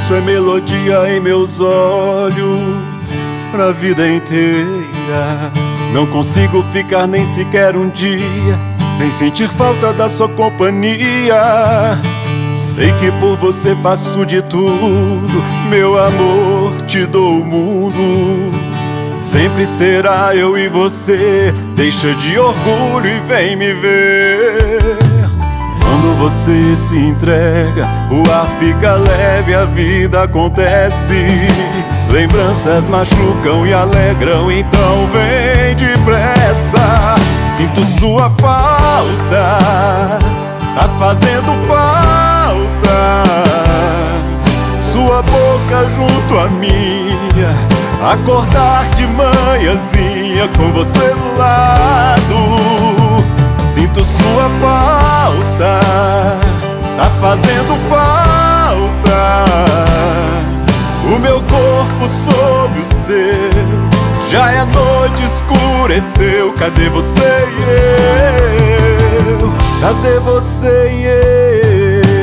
Isso é melodia em meus olhos pra vida inteira. Não consigo ficar nem sequer um dia sem sentir falta da sua companhia. Sei que por você faço de tudo, meu amor, te dou o mundo. Sempre será eu e você, deixa de orgulho e vem me ver. Quando você se entrega, o ar fica leve, a vida acontece. Lembranças machucam e alegram, então vem depressa. Sinto sua falta, tá fazendo falta. Sua boca junto à minha, acordar de manhãzinha com você do lado. Sinto sua falta, tá fazendo falta. O meu corpo sobre o seu, já é noite, escureceu. Cadê você e eu? Cadê você e eu?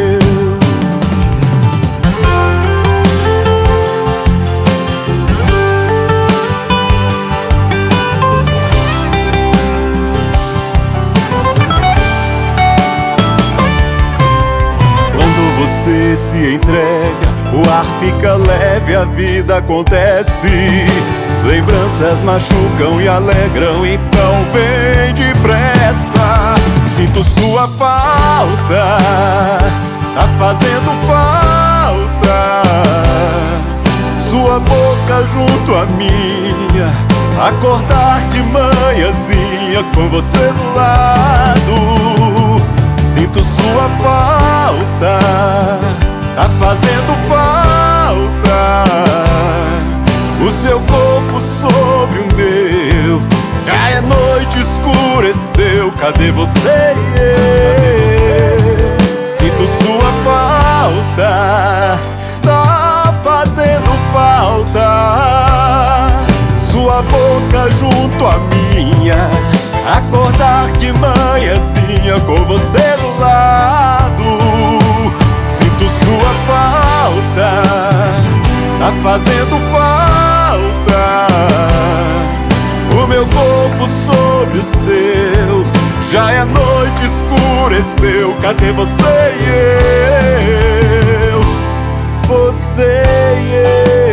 Você se entrega, o ar fica leve, a vida acontece. Lembranças machucam e alegram, então vem depressa. Sinto sua falta, tá fazendo falta. Sua boca junto à minha, acordar de manhãzinha com você do lado. Sinto sua falta, tá fazendo falta. O seu corpo sobre o meu, já é noite, escureceu. Cadê você e eu? Sinto sua falta, tá fazendo falta. Sua boca junto à minha, acordar de manhãzinha com você do lado. Sinto sua falta, tá fazendo falta. O meu corpo sobre o seu, já é noite, escureceu. Cadê você e eu? Você e eu.